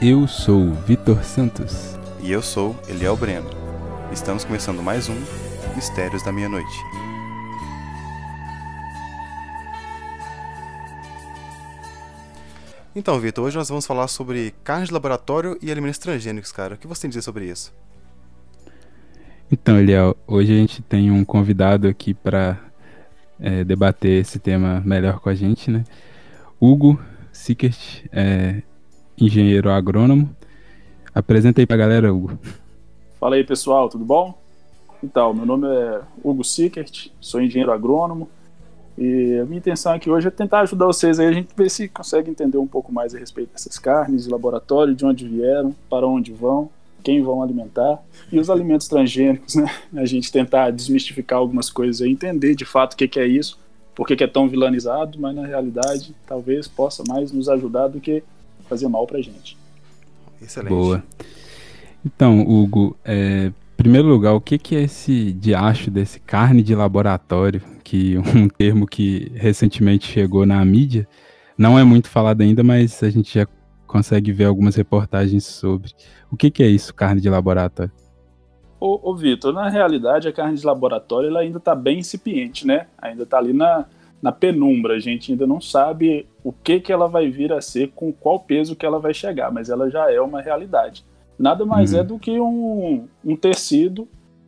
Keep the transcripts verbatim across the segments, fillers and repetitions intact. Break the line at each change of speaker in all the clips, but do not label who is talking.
Eu sou Vitor Santos.
E eu sou Eliel Breno. Estamos começando mais um Mistérios da Meia-Noite. Então, Vitor, hoje nós vamos falar sobre carne de laboratório e alimentos transgênicos, cara. O que você tem a dizer sobre isso?
Então, Eliel, hoje a gente tem um convidado aqui para é, debater esse tema melhor com a gente, né? Hugo Sickert, é, engenheiro agrônomo. Apresenta aí pra galera, Hugo.
Fala aí, pessoal, tudo bom? Então, meu nome é Hugo Sickert, sou engenheiro agrônomo e a minha intenção aqui hoje é tentar ajudar vocês aí, a gente ver se consegue entender um pouco mais a respeito dessas carnes de laboratório, de onde vieram, para onde vão, quem vão alimentar e os alimentos transgênicos, né? A gente tentar desmistificar algumas coisas aí, entender de fato o que, que é isso, por que, que é tão vilanizado, mas na realidade talvez possa mais nos ajudar do que fazer mal pra gente.
Excelente.
Boa. Então, Hugo, é, em primeiro lugar, o que, que é esse diacho desse carne de laboratório, que um termo que recentemente chegou na mídia, não é muito falado ainda, mas a gente já consegue ver algumas reportagens sobre. O que, que é isso, carne de laboratório?
Ô, ô Vitor, na realidade a carne de laboratório ela ainda está bem incipiente, né? Ainda está ali na, na penumbra, a gente ainda não sabe o que, que ela vai vir a ser, com qual peso que ela vai chegar, mas ela já é uma realidade. Nada mais uhum. é do que um, um tecido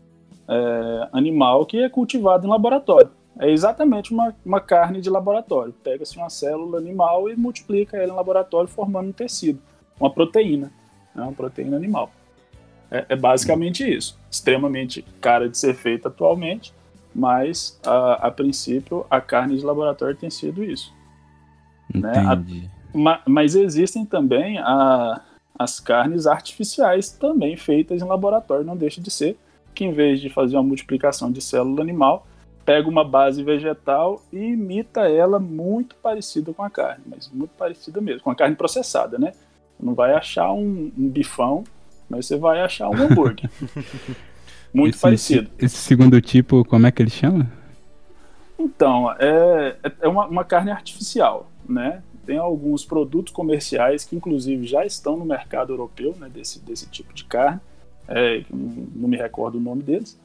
é, animal que é cultivado em laboratório. É exatamente uma, uma carne de laboratório. Pega-se uma célula animal e multiplica ela em laboratório formando um tecido, uma proteína, né? Uma proteína animal. É, é basicamente isso. Extremamente cara de ser feita atualmente, mas a, a princípio a carne de laboratório tem sido isso.
Entendi.
Né? A, ma, mas existem também a, as carnes artificiais também feitas em laboratório, não deixa de ser, que em vez de fazer uma multiplicação de célula animal, pega uma base vegetal e imita ela muito parecida com a carne, mas muito parecida mesmo, com a carne processada, né? Não vai achar um, um bifão, mas você vai achar um hambúrguer. Muito
esse,
parecido.
Esse segundo tipo, como é que ele chama?
Então, é, é uma, uma carne artificial, né? Tem alguns produtos comerciais que, inclusive, já estão no mercado europeu, né, desse, desse tipo de carne. É, não me recordo o nome deles.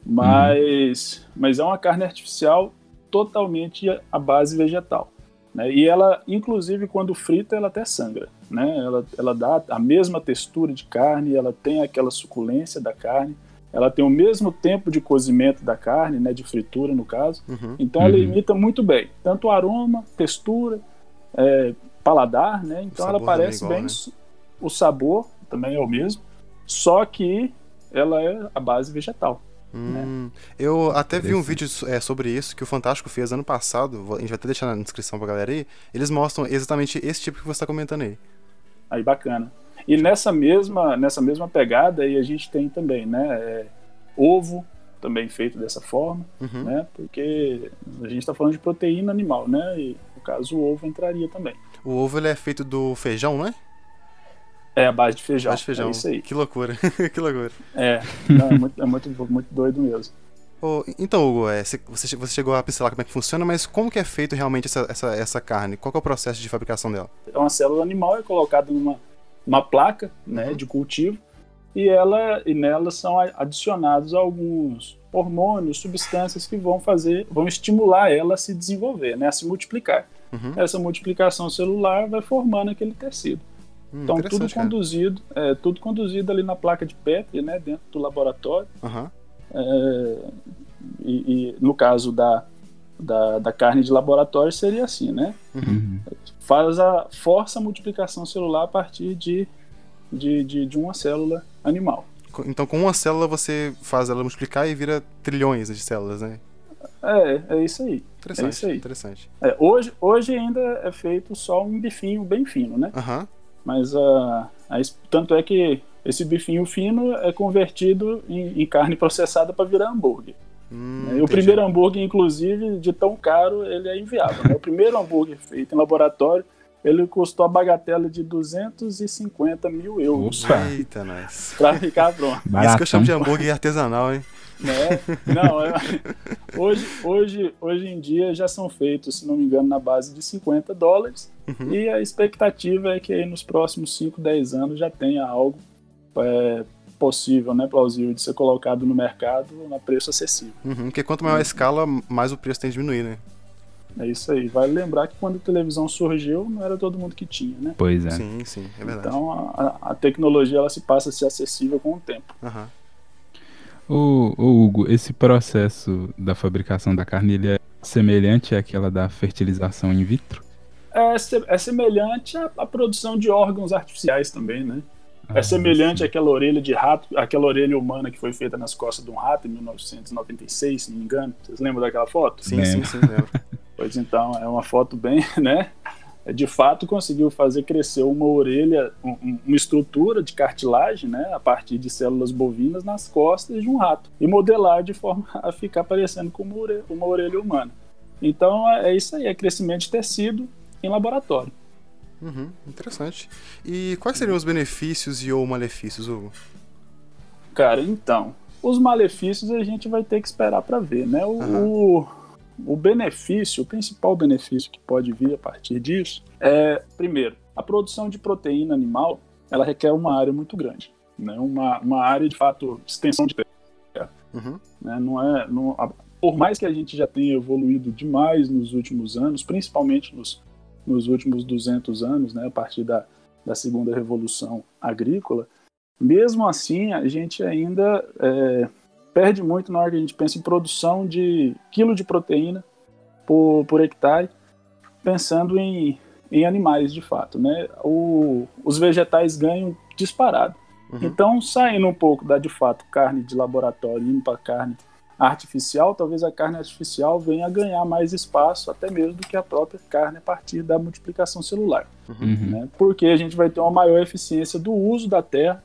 Mas, uhum. mas é uma carne artificial totalmente à base vegetal. Né? E ela, inclusive, quando frita, ela até sangra. Né? Ela, ela dá a mesma textura de carne, ela tem aquela suculência da carne, ela tem o mesmo tempo de cozimento da carne, né, de fritura, no caso. Uhum. Então, ela uhum. imita muito bem. Tanto o aroma, textura, é, paladar, né? Então ela parece bem, né? O sabor também é o mesmo, só que ela é a base vegetal.
Hum,
né?
Eu até vi um vídeo é, sobre isso que o Fantástico fez ano passado, a gente vai até deixar na descrição pra galera aí, eles mostram exatamente esse tipo que você tá comentando aí.
Aí, bacana. E nessa mesma, nessa mesma pegada aí a gente tem também, né, é, ovo também feito dessa forma, uhum. né, porque a gente tá falando de proteína animal, né, e no caso o ovo entraria também.
O ovo ele é feito do feijão, não é?
É a base de feijão.
Base de feijão.
É isso aí.
Que loucura, que loucura.
É, não, é, muito, é muito, muito doido mesmo.
Oh, então, Hugo, é, você, você chegou a pincelar como é que funciona, mas como que é feito realmente essa, essa, essa carne? Qual que é o processo de fabricação dela?
É uma célula animal, é colocada numa uma placa, né, uhum. de cultivo, e, ela, e nela são adicionados alguns hormônios, substâncias que vão fazer, vão estimular ela a se desenvolver, né, a se multiplicar. Uhum. Essa multiplicação celular vai formando aquele tecido. Hum, então tudo conduzido, é, tudo conduzido ali na placa de Petri, né, dentro do laboratório. Uhum. É, e, e no caso da, da, da carne de laboratório seria assim, né? Uhum. Faz a, força a multiplicação celular a partir de, de, de, de uma célula animal.
Então com uma célula você faz ela multiplicar e vira trilhões de células, né?
É, é isso aí.
Interessante,
é isso aí.
interessante.
É, hoje, hoje ainda é feito só um bifinho bem fino, né?
Uhum.
Mas uh, a, tanto é que esse bifinho fino é convertido em, em carne processada para virar hambúrguer. Hum, e o primeiro hambúrguer, inclusive, de tão caro, ele é inviável. Né? O primeiro hambúrguer feito em laboratório, ele custou a bagatela de duzentos e cinquenta mil euros.
Opa. Eita, nice.
Pra ficar pronto.
Isso que eu chamo de hambúrguer artesanal, hein?
Né? Não, é, hoje, hoje, hoje em dia já são feitos, se não me engano, na base de cinquenta dólares, uhum. E a expectativa é que aí nos próximos cinco, dez anos já tenha algo é, possível, né, plausível de ser colocado no mercado a preço acessível.
Uhum, porque quanto maior a escala, mais o preço tem de diminuir, né?
É isso aí. Vale lembrar que quando a televisão surgiu, não era todo mundo que tinha, né?
Pois é.
Sim, sim, é verdade.
Então a, a tecnologia ela se passa a ser acessível com o tempo.
Uhum.
Ô, ô Hugo, esse processo da fabricação da carne, ele é semelhante àquela da fertilização in vitro?
É, é semelhante à, à produção de órgãos artificiais também, né? Ah, é semelhante sim. àquela orelha de rato, àquela orelha humana que foi feita nas costas de um rato em mil novecentos e noventa e seis, se não me engano. Vocês lembram daquela foto?
Sim, sim, sim, lembro.
Pois então, é uma foto bem, né? De fato conseguiu fazer crescer uma orelha, um, uma estrutura de cartilagem, né, a partir de células bovinas nas costas de um rato e modelar de forma a ficar parecendo como uma orelha humana. Então é isso aí, é crescimento de tecido em laboratório.
Uhum, interessante. E quais seriam os benefícios e ou malefícios, Hugo?
Cara, então, os malefícios a gente vai ter que esperar para ver, né? O, uhum. o O benefício, o principal benefício que pode vir a partir disso é, primeiro, a produção de proteína animal, ela requer uma área muito grande, né? uma, uma área, de fato, de extensão de terra. Uhum. Né? Não é, não, a, por mais que a gente já tenha evoluído demais nos últimos anos, principalmente nos, nos últimos duzentos anos, né? A partir da, da segunda revolução agrícola, mesmo assim, a gente ainda... É, perde muito na hora que a gente pensa em produção de quilo de proteína por, por hectare, pensando em, em animais de fato, né? O, os vegetais ganham disparado. Uhum. Então, saindo um pouco da, de fato, carne de laboratório e indo para carne artificial, talvez a carne artificial venha a ganhar mais espaço, até mesmo do que a própria carne a partir da multiplicação celular. Uhum. Né? Porque a gente vai ter uma maior eficiência do uso da terra,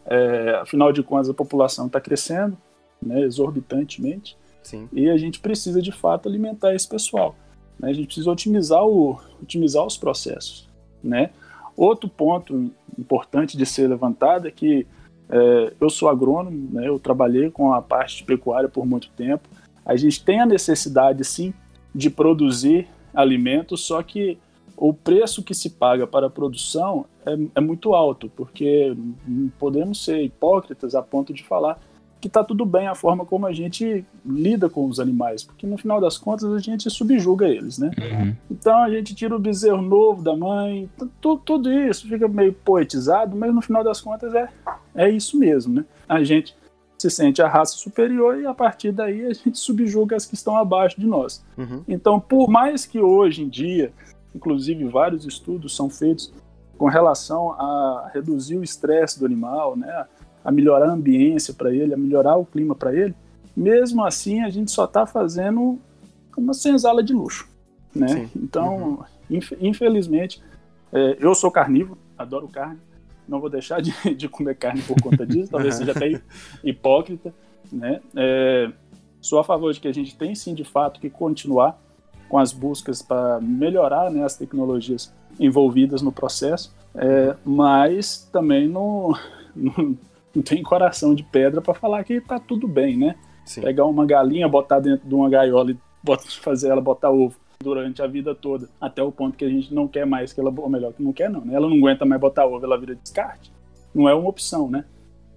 é, afinal de contas a população está crescendo, né, exorbitantemente. Sim. E a gente precisa de fato alimentar esse pessoal, né? A gente precisa otimizar, o, otimizar os processos, né? Outro ponto importante de ser levantado é que é, eu sou agrônomo, né? Eu trabalhei com a parte de pecuária por muito tempo. A gente tem a necessidade sim de produzir alimentos, só que o preço que se paga para a produção é, é muito alto, porque não podemos ser hipócritas a ponto de falar que está tudo bem a forma como a gente lida com os animais, porque no final das contas a gente subjuga eles, né? Uhum. Então a gente tira o bezerro novo da mãe, tudo, tudo isso fica meio poetizado, mas no final das contas é, é isso mesmo, né? A gente se sente a raça superior e a partir daí a gente subjuga as que estão abaixo de nós. Uhum. Então, por mais que hoje em dia, inclusive vários estudos são feitos com relação a reduzir o estresse do animal, né? A melhorar a ambiência para ele, a melhorar o clima para ele, mesmo assim a gente só está fazendo uma senzala de luxo, né? Sim. Então, uhum. inf- infelizmente, é, eu sou carnívoro, adoro carne, não vou deixar de, de comer carne por conta disso, talvez seja até hipócrita, né? É, sou a favor de que a gente tem sim, de fato, que continuar com as buscas para melhorar, né, as tecnologias envolvidas no processo, é, mas também não... não não tem coração de pedra para falar que tá tudo bem, né? Sim. Pegar uma galinha, botar dentro de uma gaiola e botar, fazer ela botar ovo durante a vida toda, até o ponto que a gente não quer mais que ela, ou melhor, que não quer não, né? Ela não aguenta mais botar ovo, ela vira descarte. Não é uma opção, né?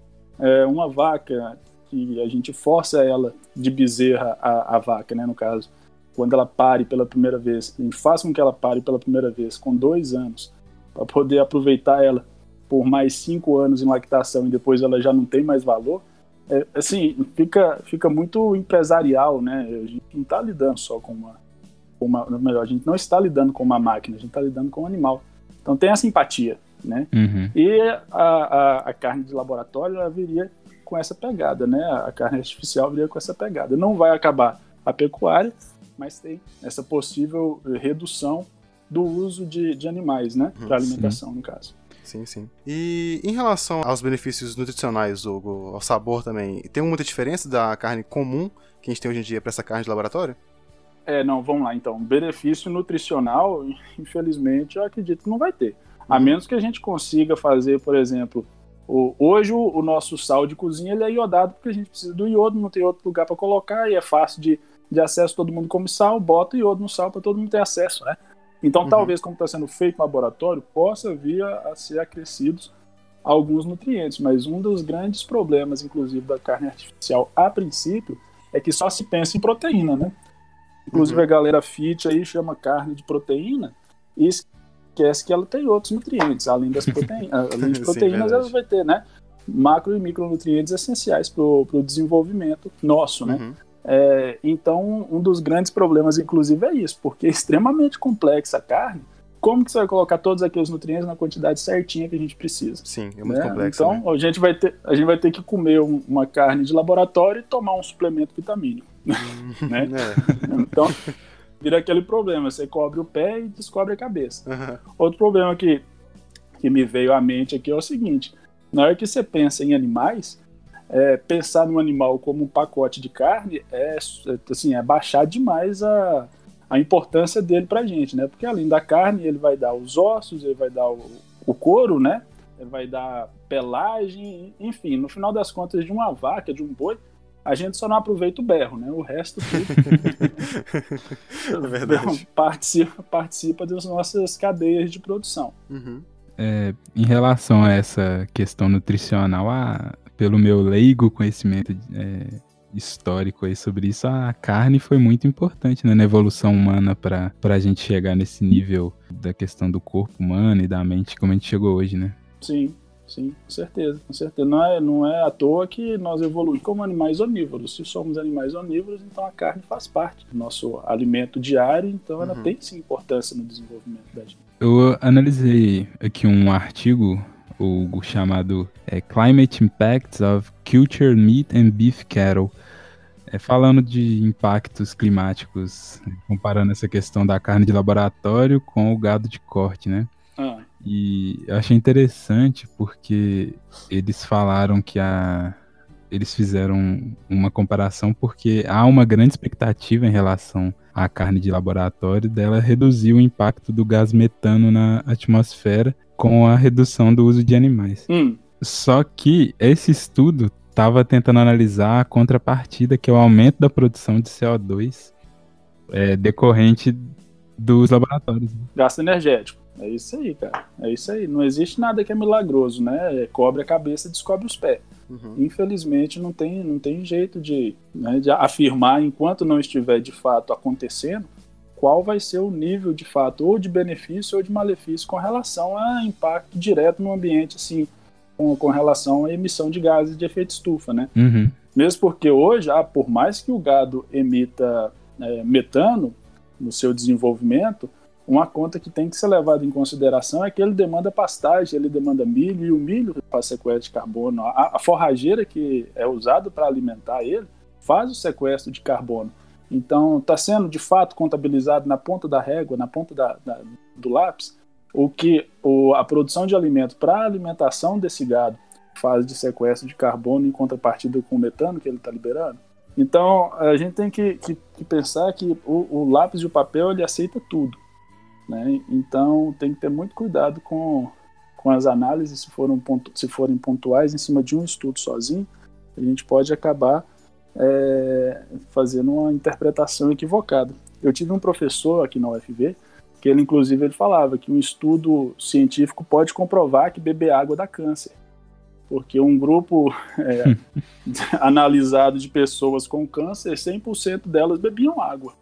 É uma vaca que a gente força ela de bezerra a, a vaca, né? No caso, quando ela pare pela primeira vez, a gente faz com que ela pare pela primeira vez com dois anos, para poder aproveitar ela por mais cinco anos em lactação e depois ela já não tem mais valor, é, assim, fica, fica muito empresarial, né? A gente não está lidando só com uma, com uma... Melhor, a gente não está lidando com uma máquina, a gente está lidando com um animal. Então tem essa empatia, né? Uhum. E a, a, a carne de laboratório, ela viria com essa pegada, né? A carne artificial viria com essa pegada. Não vai acabar a pecuária, mas tem essa possível redução do uso de, de animais, né? Para alimentação, no caso.
Sim, sim. E em relação aos benefícios nutricionais, Hugo, ao sabor também, tem muita diferença da carne comum que a gente tem hoje em dia para essa carne de laboratório?
É, não, vamos lá então. Benefício nutricional, infelizmente, eu acredito que não vai ter. A menos que a gente consiga fazer, por exemplo, O, hoje o, o nosso sal de cozinha ele é iodado porque a gente precisa do iodo, não tem outro lugar para colocar e é fácil de, de acesso, todo mundo come sal, bota iodo no sal para todo mundo ter acesso, né? Então, uhum. talvez, como está sendo feito no laboratório, possa vir a, a ser acrescidos alguns nutrientes, mas um dos grandes problemas, inclusive, da carne artificial, a princípio, é que só se pensa em proteína, né? Inclusive, uhum. a galera fit aí chama carne de proteína e esquece que ela tem outros nutrientes, além das proteínas. Além de proteínas, Sim, ela vai ter, né, macro e micronutrientes essenciais para o desenvolvimento nosso, né? Uhum. É, então, um dos grandes problemas, inclusive, é isso, porque é extremamente complexa a carne. Como que você vai colocar todos aqueles nutrientes na quantidade certinha que a gente precisa?
Sim, é muito
né?
complexo.
Então,
né?
a, gente vai ter, a gente vai ter que comer um, uma carne de laboratório e tomar um suplemento vitamínico. Hum, né? É. Então, vira aquele problema, você cobre o pé e descobre a cabeça. Uhum. Outro problema que, que me veio à mente aqui é o seguinte, na hora que você pensa em animais, é, pensar num animal como um pacote de carne é, assim, é baixar demais a, a importância dele pra gente, né? Porque além da carne, ele vai dar os ossos, ele vai dar o, o couro, né? Ele vai dar pelagem, enfim, no final das contas, de uma vaca, de um boi, a gente só não aproveita o berro, né? O resto tudo
é verdade.
participa, participa das nossas cadeias de produção.
Uhum. É, em relação a essa questão nutricional, a, pelo meu leigo conhecimento é, histórico aí sobre isso, a carne foi muito importante, né, na evolução humana para a gente chegar nesse nível da questão do corpo humano e da mente como a gente chegou hoje, né?
Sim. Sim, com certeza, com certeza. Não é, não é à toa que nós evoluímos como animais onívoros. Se somos animais onívoros, então a carne faz parte do nosso alimento diário, então ela uhum. tem sim importância no desenvolvimento da gente.
Eu analisei aqui um artigo, o chamado é, Climate Impacts of Cultured Meat and Beef Cattle, é, falando de impactos climáticos, comparando essa questão da carne de laboratório com o gado de corte, né? Ah. E eu achei interessante porque eles falaram que a... eles fizeram uma comparação porque há uma grande expectativa em relação à carne de laboratório dela reduzir o impacto do gás metano na atmosfera com a redução do uso de animais. Hum. Só que esse estudo estava tentando analisar a contrapartida, que é o aumento da produção de C O dois é, decorrente dos laboratórios.
Gasto energético. É isso aí, cara. É isso aí. Não existe nada que é milagroso, né? Cobre a cabeça e descobre os pés. Uhum. Infelizmente, não tem, não tem jeito de, né, de afirmar, enquanto não estiver de fato acontecendo, qual vai ser o nível de fato, ou de benefício ou de malefício, com relação a impacto direto no ambiente, assim, com, com relação à emissão de gases de efeito estufa, né? Uhum. Mesmo porque hoje, ah, por mais que o gado emita é, metano no seu desenvolvimento, uma conta que tem que ser levada em consideração é que ele demanda pastagem, ele demanda milho, e o milho faz sequestro de carbono. A, a forrageira que é usada para alimentar ele faz o sequestro de carbono. Então, está sendo, de fato, contabilizado na ponta da régua, na ponta da, da, do lápis, o que o, a produção de alimento para a alimentação desse gado faz de sequestro de carbono em contrapartida com o metano que ele está liberando. Então, a gente tem que, que, que pensar que o, o lápis e o papel, ele aceita tudo. Né? Então tem que ter muito cuidado com, com as análises, se, foram pontu, se forem pontuais em cima de um estudo sozinho, a gente pode acabar é, fazendo uma interpretação equivocada. Eu tive um professor aqui na U F V que ele inclusive ele falava que um estudo científico pode comprovar que beber água dá câncer, porque um grupo é, analisado de pessoas com câncer, cem por cento delas bebiam água.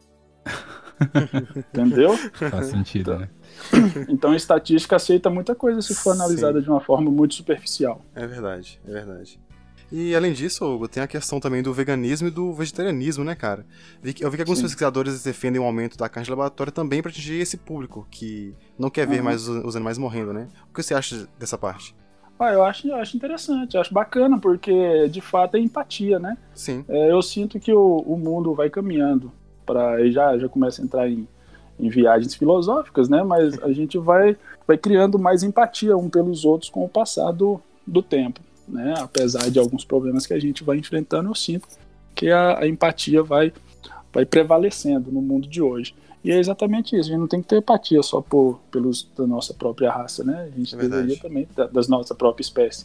Entendeu?
Faz sentido,
então,
né?
Então a estatística aceita muita coisa se for analisada Sim. de uma forma muito superficial.
É verdade, é verdade. E além disso, Hugo, tem a questão também do veganismo e do vegetarianismo, né, cara? Eu vi que alguns Sim. pesquisadores defendem o aumento da carne de laboratório também para atingir esse público que não quer ver uhum. mais os animais morrendo, né? O que você acha dessa parte?
Ah, eu acho, eu acho interessante, eu acho bacana, porque de fato é empatia, né?
Sim.
É, eu sinto que o, o mundo vai caminhando. Pra, já, já começa a entrar em, em viagens filosóficas, né? Mas a gente vai, vai criando mais empatia um pelos outros com o passar do, do tempo, né? Apesar de alguns problemas que a gente vai enfrentando, eu sinto que a, a empatia vai, vai prevalecendo no mundo de hoje. E é exatamente isso, a gente não tem que ter empatia só por, pelos da nossa própria raça, né? A gente é deveria também da, das nossa própria espécie.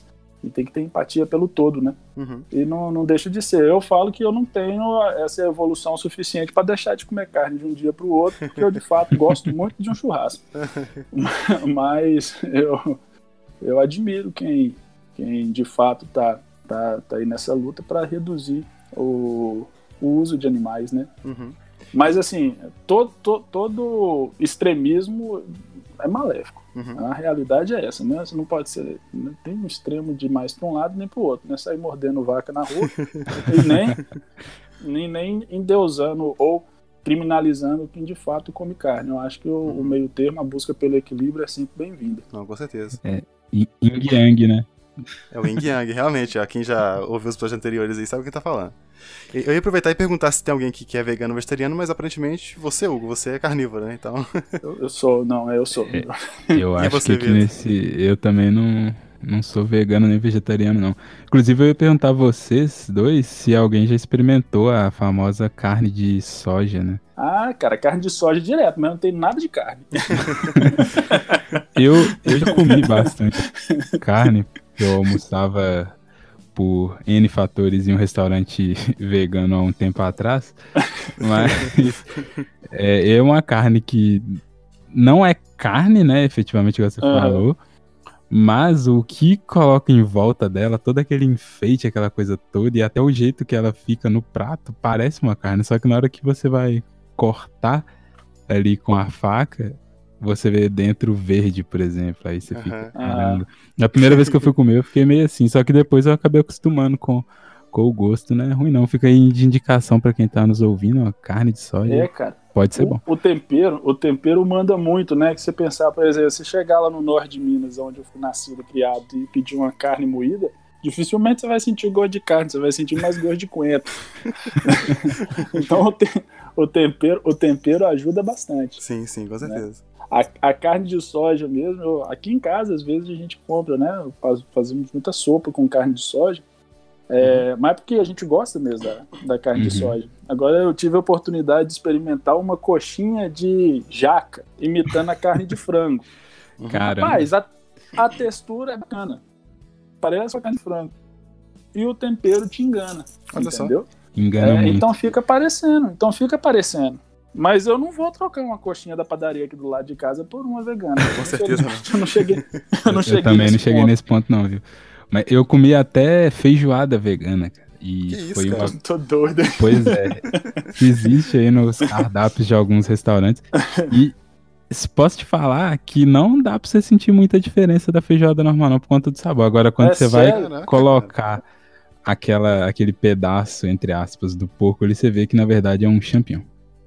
E tem que ter empatia pelo todo, né?
Uhum.
E não, não deixa de ser. Eu falo que eu não tenho essa evolução suficiente para deixar de comer carne de um dia para o outro, porque eu, de fato, gosto muito de um churrasco. Mas eu, eu admiro quem, quem, de fato, tá, tá, tá aí nessa luta para reduzir o, o uso de animais, né?
Uhum.
Mas, assim, todo, todo, todo extremismo é maléfico. Uhum. A realidade é essa, né? Você não pode ser... Não tem um extremo de mais para um lado nem para o outro, né? Sair mordendo vaca na rua e nem, nem, nem endeusando ou criminalizando quem de fato come carne. Eu acho que o, uhum. o meio termo, a busca pelo equilíbrio é sempre bem-vinda.
Não, com certeza.
É yin yang, né?
É o yin yang, realmente. Ó, quem já ouviu os episódios anteriores aí sabe o que tá falando. Eu ia aproveitar e perguntar se tem alguém aqui que é vegano ou vegetariano, mas aparentemente você, Hugo, você é carnívoro, né? Então...
Eu, eu sou, não, eu sou.
É, eu acho que aqui nesse... Eu também não, não sou vegano nem vegetariano, não. Inclusive, eu ia perguntar a vocês dois se alguém já experimentou a famosa carne de soja, né?
Ah, cara, carne de soja direto, mas não tem nada de carne.
eu, eu já comi bastante carne, eu almoçava... por N fatores em um restaurante vegano há um tempo atrás, mas é, é uma carne que não é carne, né, efetivamente, como você uhum. falou, mas o que coloca em volta dela, todo aquele enfeite, aquela coisa toda, e até o jeito que ela fica no prato, parece uma carne, só que na hora que você vai cortar ali com a faca, você vê dentro verde, por exemplo, aí você fica, uhum. caramba. A primeira vez que eu fui comer, eu fiquei meio assim, só que depois eu acabei acostumando com, com o gosto, não é ruim não, fica aí de indicação pra quem tá nos ouvindo, ó, carne de soja,
é, cara,
pode ser
o,
bom.
O tempero, o tempero manda muito, né, que você pensar, por exemplo, você chegar lá no norte de Minas, onde eu fui nascido e criado, e pedir uma carne moída, dificilmente você vai sentir gosto de carne, você vai sentir mais gosto de coentro. Então o, te, o, tempero, o tempero ajuda bastante.
Sim, sim, com certeza.
Né? A, a carne de soja mesmo, eu, aqui em casa às vezes a gente compra, né? Faz, fazemos muita sopa com carne de soja, é, uhum. mas porque a gente gosta mesmo da, da carne uhum. de soja. Agora eu tive a oportunidade de experimentar uma coxinha de jaca, imitando a carne de frango.
Caramba.
Rapaz, a, a textura é bacana, parece a carne de frango. E o tempero te engana,
Olha
entendeu?
Só.
Engana
é,
muito.
Então fica parecendo, então fica parecendo. Mas eu não vou trocar uma coxinha da padaria aqui do lado de casa por uma vegana.
Com certeza não.
Eu não cheguei, eu não
eu,
cheguei
eu também
nesse
não cheguei
ponto.
nesse ponto não, viu? Mas eu comi até feijoada vegana, cara. E
que isso,
foi
cara?
uma...
Tô doido.
Pois é. Existe aí nos cardápios de alguns restaurantes. E posso te falar que não dá pra você sentir muita diferença da feijoada normal, não, por conta do sabor. Agora, quando
é
você
sério?
vai colocar aquela, aquele pedaço, entre aspas, do porco ali, você vê que na verdade é um champignon.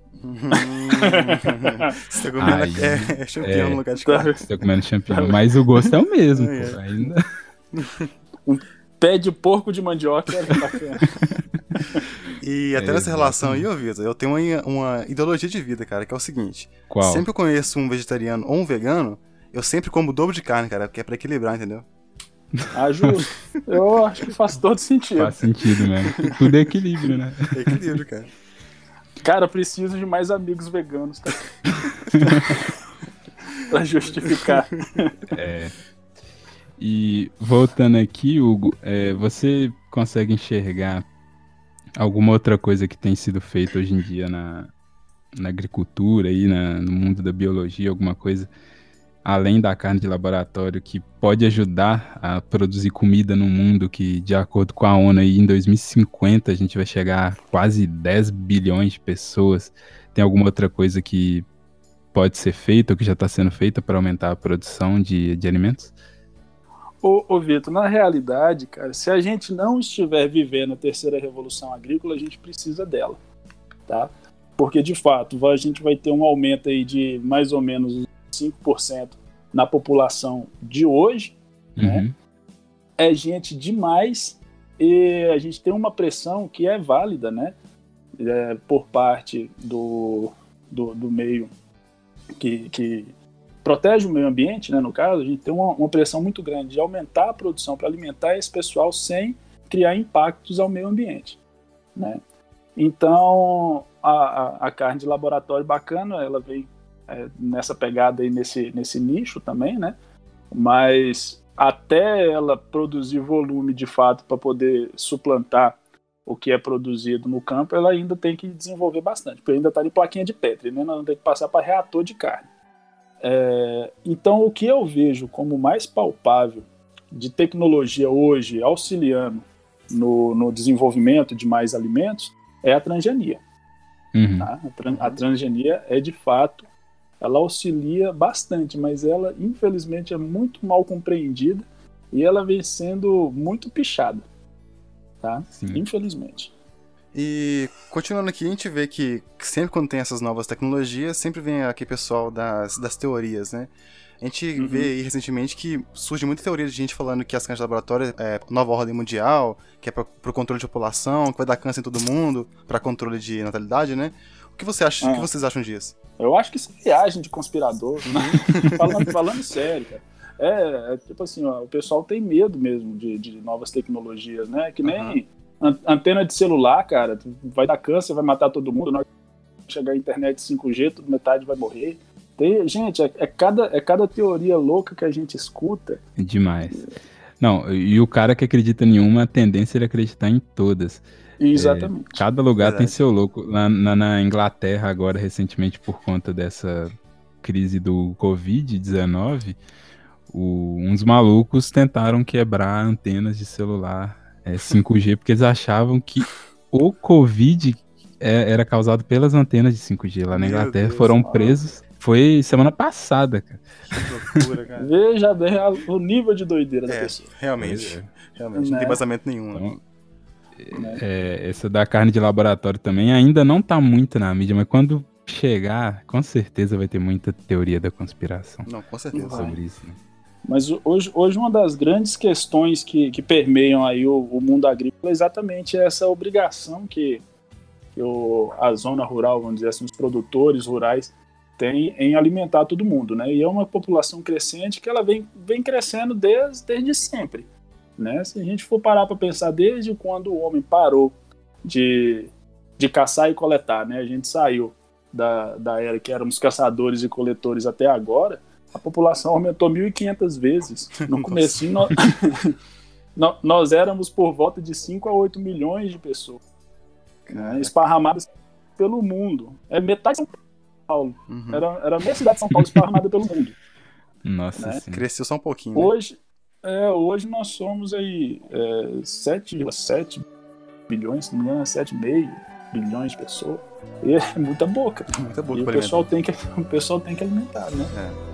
Você tá comendo Aí, é, é champignon é, no lugar de carne.
Você tá comendo champignon, mas o gosto é o mesmo, é, pô, ainda.
Um pé de porco de mandioca é bacana.
E até é, nessa relação aí, ô Vitor, eu tenho uma, uma ideologia de vida, cara, que é o seguinte.
Qual?
Sempre que eu conheço um vegetariano ou um vegano, eu sempre como o dobro de carne, cara, porque é pra equilibrar, entendeu?
Ah, justo. Eu acho que faz todo sentido.
Faz sentido mesmo. Tudo é equilíbrio, né?
É equilíbrio, cara.
Cara, eu preciso de mais amigos veganos, cara. Pra justificar.
É. E voltando aqui, Hugo, é, você consegue enxergar alguma outra coisa que tem sido feita hoje em dia na, na agricultura e na, no mundo da biologia, alguma coisa além da carne de laboratório que pode ajudar a produzir comida no mundo que, de acordo com a ONU, aí, em dois mil e cinquenta a gente vai chegar a quase dez bilhões de pessoas? Tem alguma outra coisa que pode ser feita ou que já está sendo feita para aumentar a produção de, de alimentos?
Ô, ô Vitor, na realidade, cara, se a gente não estiver vivendo a terceira revolução agrícola, a gente precisa dela, tá? Porque, de fato, a gente vai ter um aumento aí de mais ou menos cinco por cento na população de hoje, uhum. né? É gente demais e a gente tem uma pressão que é válida, né? É, por parte do, do, do meio que, que protege o meio ambiente, né? No caso, a gente tem uma, uma pressão muito grande de aumentar a produção para alimentar esse pessoal sem criar impactos ao meio ambiente, né? Então, a, a, a carne de laboratório bacana, ela vem É, nessa pegada aí, nesse, nesse nicho também, né? Mas até ela produzir volume de fato para poder suplantar o que é produzido no campo, ela ainda tem que desenvolver bastante, porque ainda está em plaquinha de Petri, né? Nós vamos ter que passar para reator de carne. É, então, o que eu vejo como mais palpável de tecnologia hoje auxiliando no, no desenvolvimento de mais alimentos é a transgenia.
Uhum.
Tá? A, tran- a transgenia é, de fato, ela auxilia bastante, mas ela, infelizmente, é muito mal compreendida e ela vem sendo muito pichada. Tá? Infelizmente.
E continuando aqui, a gente vê que sempre quando tem essas novas tecnologias, sempre vem aqui pessoal das, das teorias, né? A gente uhum. vê aí recentemente que surge muita teoria de gente falando que as cães de laboratório é nova ordem mundial, que é para o controle de população, que vai dar câncer em todo mundo, para controle de natalidade, né? O que, você acha, é. o que vocês acham disso?
Eu acho que isso é viagem de conspirador, né? falando, falando sério, cara. É, é tipo assim, ó, o pessoal tem medo mesmo de, de novas tecnologias, né? Que nem uhum. an- antena de celular, cara, vai dar câncer, vai matar todo mundo, na hora que chegar a internet cinco G, metade vai morrer. Tem, gente, é, é, cada, é cada teoria louca que a gente escuta.
Demais. Não, e o cara que acredita em uma, a tendência é ele acreditar em todas.
Exatamente.
É, cada lugar
Verdade.
tem seu louco. Lá na, na Inglaterra, agora, recentemente, por conta dessa crise do covid dezenove, o, uns malucos tentaram quebrar antenas de celular é, cinco G, porque eles achavam que o Covid é, era causado pelas antenas de cinco G. Lá na
Meu
Inglaterra
Deus,
foram
mano.
presos. Foi semana passada, cara.
Que loucura, cara.
Veja bem o nível de doideira da
É,
pessoa.
realmente.
É.
Realmente,
Né?
não tem vazamento nenhum. Né?
Então, é, essa da carne de laboratório também ainda não tá muito na mídia, mas quando chegar, com certeza vai ter muita teoria da conspiração.
Não, com certeza.
Sobre isso, né?
Mas hoje, hoje uma das grandes questões que, que permeiam aí o, o mundo agrícola é exatamente essa obrigação que, que o, a zona rural, vamos dizer assim, os produtores rurais têm em alimentar todo mundo, né? E é uma população crescente que ela vem, vem crescendo desde, desde sempre, né? Se a gente for parar para pensar desde quando o homem parou de, de caçar e coletar, né? A gente saiu da, da era que éramos caçadores e coletores até agora, a população aumentou mil e quinhentas vezes. No comecinho, nós, nós éramos por volta de cinco a oito milhões de pessoas, né, esparramadas pelo mundo. É metade de São Paulo. Uhum. Era, era a meia cidade de São Paulo esparramada pelo mundo.
Nossa, né?
Cresceu só um pouquinho. Né?
Hoje, é, hoje nós somos aí é, sete vírgula sete bilhões, se não me engano, sete vírgula cinco bilhões de pessoas. E é muita boca.
Muita boca.
E o pessoal, tem que, o pessoal tem que alimentar, né?
É.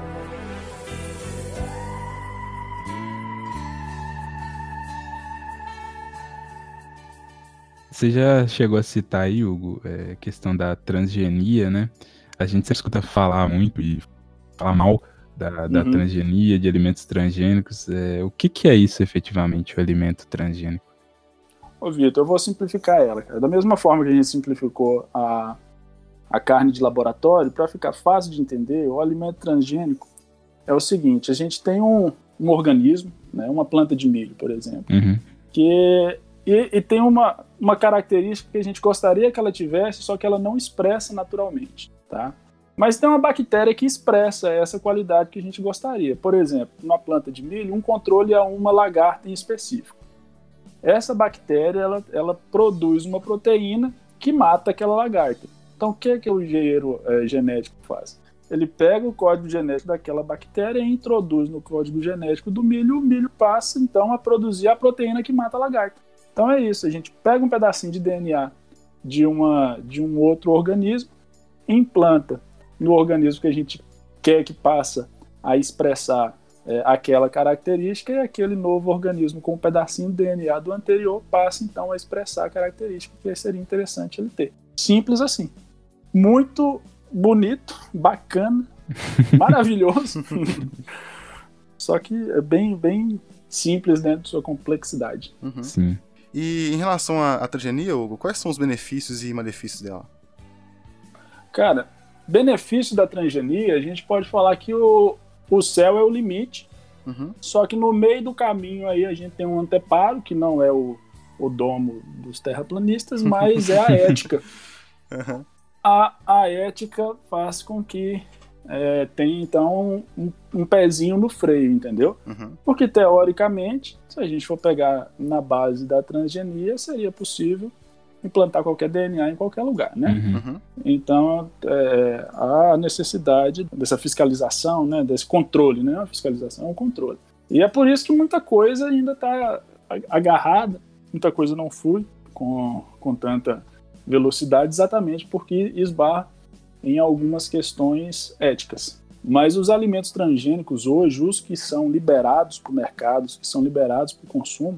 Você já chegou a citar aí, Hugo, a é, questão da transgenia, né? A gente sempre escuta falar muito e falar mal da, da uhum. transgenia, de alimentos transgênicos. É, o que, que é isso, efetivamente, o alimento transgênico?
Ô, Vitor, eu vou simplificar ela, cara. Da mesma forma que a gente simplificou a, a carne de laboratório, para ficar fácil de entender, o alimento transgênico é o seguinte: a gente tem um, um organismo, né, uma planta de milho, por exemplo,
uhum.
que... E, e tem uma, uma característica que a gente gostaria que ela tivesse, só que ela não expressa naturalmente, tá? Mas tem uma bactéria que expressa essa qualidade que a gente gostaria. Por exemplo, numa planta de milho, um controle a uma lagarta em específico. Essa bactéria, ela, ela produz uma proteína que mata aquela lagarta. Então, o que, é que o engenheiro é, genético faz? Ele pega o código genético daquela bactéria e introduz no código genético do milho, e o milho passa, então, a produzir a proteína que mata a lagarta. Então é isso, a gente pega um pedacinho de D N A de, uma, de um outro organismo, implanta no organismo que a gente quer que passe a expressar é, aquela característica, e aquele novo organismo com um pedacinho de D N A do anterior passa então a expressar a característica que seria interessante ele ter. Simples assim. Muito bonito, bacana, maravilhoso, só que é bem, bem simples dentro de sua complexidade.
Uhum.
Sim.
E em relação à, à transgenia, Hugo, quais são os benefícios e malefícios dela?
Cara, benefício da transgenia, a gente pode falar que o, o céu é o limite,
uhum.
só que no meio do caminho aí a gente tem um anteparo, que não é o, o domo dos terraplanistas, mas é a ética.
Uhum.
A, a ética faz com que é, tem então um, um pezinho no freio, entendeu?
Uhum.
Porque teoricamente, se a gente for pegar na base da transgenia, seria possível implantar qualquer D N A em qualquer lugar, né?
Uhum.
Então, é, há a necessidade dessa fiscalização, né, desse controle, né? A fiscalização é um controle. E é por isso que muita coisa ainda está agarrada, muita coisa não flui com, com tanta velocidade, exatamente porque esbarra em algumas questões éticas. Mas os alimentos transgênicos hoje, os que são liberados para o mercado, os que são liberados para o consumo,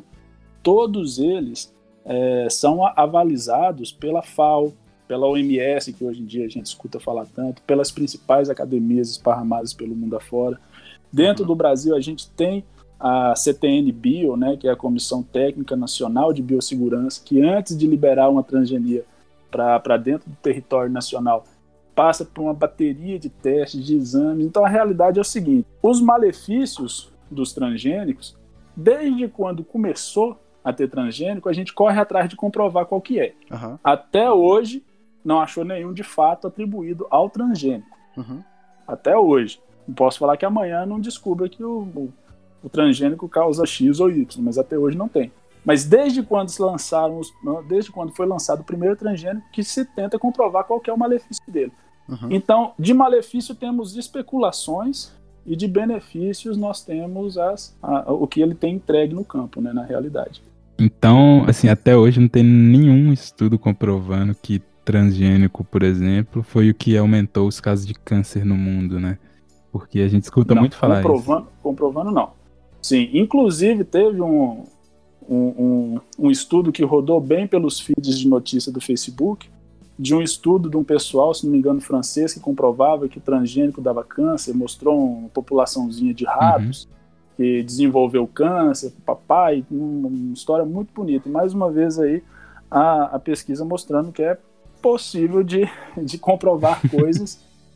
todos eles É, são avalizados pela F A O, pela O M S, que hoje em dia a gente escuta falar tanto, pelas principais academias esparramadas pelo mundo afora. Dentro do Brasil, a gente tem a C T N Bio, né, que é a Comissão Técnica Nacional de Biossegurança, que antes de liberar uma transgenia para dentro do território nacional, passa por uma bateria de testes, de exames. Então, a realidade é o seguinte: os malefícios dos transgênicos, desde quando começou a ter transgênico, a gente corre atrás de comprovar qual que é.
Uhum.
Até hoje, não achou nenhum de fato atribuído ao transgênico.
Uhum.
Até hoje. Não posso falar que amanhã não descubra que o, o, o transgênico causa X ou Y, mas até hoje não tem. Mas desde quando se lançaram, os, desde quando foi lançado o primeiro transgênico, que se tenta comprovar qual que é o malefício dele. Uhum. Então, de malefício temos especulações, e de benefícios nós temos as, a, o que ele tem entregue no campo, né, na realidade.
Então, assim, até hoje não tem nenhum estudo comprovando que transgênico, por exemplo, foi o que aumentou os casos de câncer no mundo, né? Porque a gente escuta
não,
muito falar
comprovando,
isso.
Comprovando não. Sim, inclusive teve um, um, um, um estudo que rodou bem pelos feeds de notícia do Facebook, de um estudo de um pessoal, se não me engano, francês, que comprovava que o transgênico dava câncer, mostrou uma populaçãozinha de ratos, uhum. que desenvolveu câncer, papai, uma história muito bonita. E mais uma vez aí, a, a pesquisa mostrando que é possível de, de comprovar coisas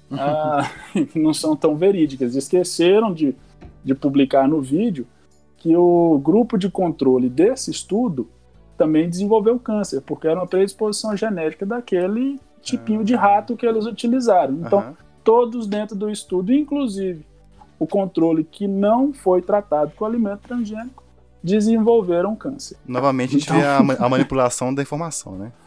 ah, que não são tão verídicas. Esqueceram de, de publicar no vídeo que o grupo de controle desse estudo também desenvolveu câncer, porque era uma predisposição genética daquele tipinho uhum. de rato que eles utilizaram. Então, uhum. todos dentro do estudo, inclusive o controle que não foi tratado com alimento transgênico, desenvolveram câncer.
Novamente, então, a gente vê a, a manipulação da informação, né?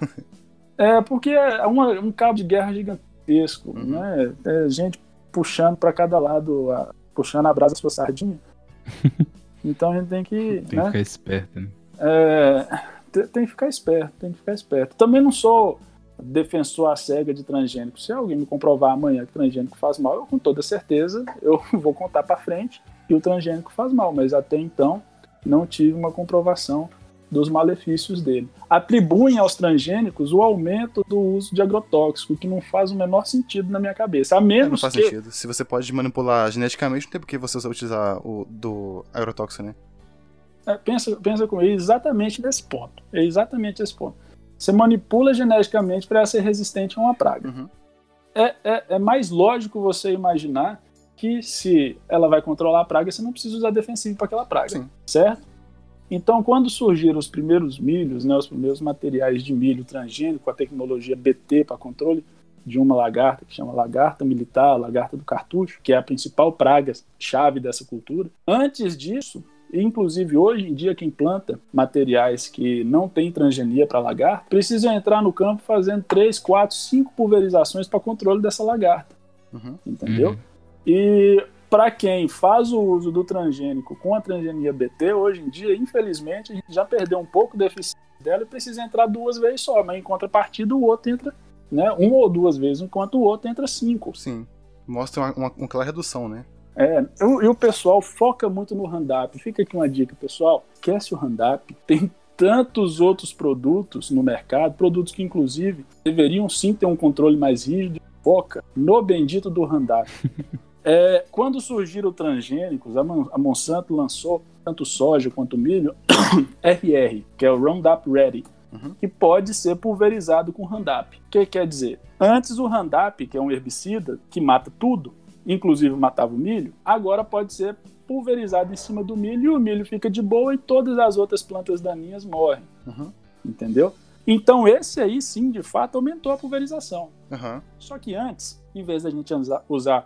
É, porque é uma, um cabo de guerra gigantesco, uhum. né? É gente puxando para cada lado, a, puxando a brasa da sua sardinha. Então, a gente tem que...
Tem
né?
que ficar esperto, né?
É... Tem que ficar esperto, tem que ficar esperto. Também não sou defensor à cega de transgênico. Se alguém me comprovar amanhã que transgênico faz mal, eu com toda certeza eu vou contar para frente que o transgênico faz mal, mas até então não tive uma comprovação dos malefícios dele. Atribuem aos transgênicos o aumento do uso de agrotóxico, que não faz o menor sentido na minha cabeça. A menos
é, não faz
que...
sentido. Se você pode manipular geneticamente, não tem por que você utilizar o do agrotóxico, né?
É, pensa, pensa comigo, exatamente nesse ponto. É exatamente esse ponto. Você manipula geneticamente para ser resistente a uma praga.
Uhum.
É, é, é mais lógico você imaginar que se ela vai controlar a praga, você não precisa usar defensivo para aquela praga.
Sim.
Certo? Então, quando surgiram os primeiros milhos, né, os primeiros materiais de milho transgênico, com a tecnologia B T para controle de uma lagarta, que chama lagarta militar, lagarta do cartucho, que é a principal praga-chave dessa cultura. Antes disso, inclusive hoje em dia quem planta materiais que não tem transgenia para lagarta, precisa entrar no campo fazendo três, quatro, cinco pulverizações para controle dessa lagarta.
Uhum.
Entendeu?
Uhum.
E para quem faz o uso do transgênico com a transgenia B T, hoje em dia, infelizmente, a gente já perdeu um pouco da eficiência dela e precisa entrar duas vezes só, mas em contrapartida o outro entra, né, uma ou duas vezes, enquanto o outro entra cinco.
Sim, mostra uma, uma, uma clara redução, né?
É, e o pessoal foca muito no Roundup. Fica aqui uma dica, pessoal. Esquece o Roundup. Tem tantos outros produtos no mercado, produtos que, inclusive, deveriam sim ter um controle mais rígido. Foca no bendito do Roundup. É, quando surgiram transgênicos, a, a Monsanto lançou tanto soja quanto milho R R, que é o Roundup Ready, uhum. que pode ser pulverizado com Roundup. O que quer dizer? Antes o Roundup, que é um herbicida que mata tudo, inclusive matava o milho, agora pode ser pulverizado em cima do milho e o milho fica de boa e todas as outras plantas daninhas morrem.
Uhum.
Entendeu? Então esse aí sim, de fato, aumentou a pulverização.
Uhum.
Só que antes, em vez da gente usar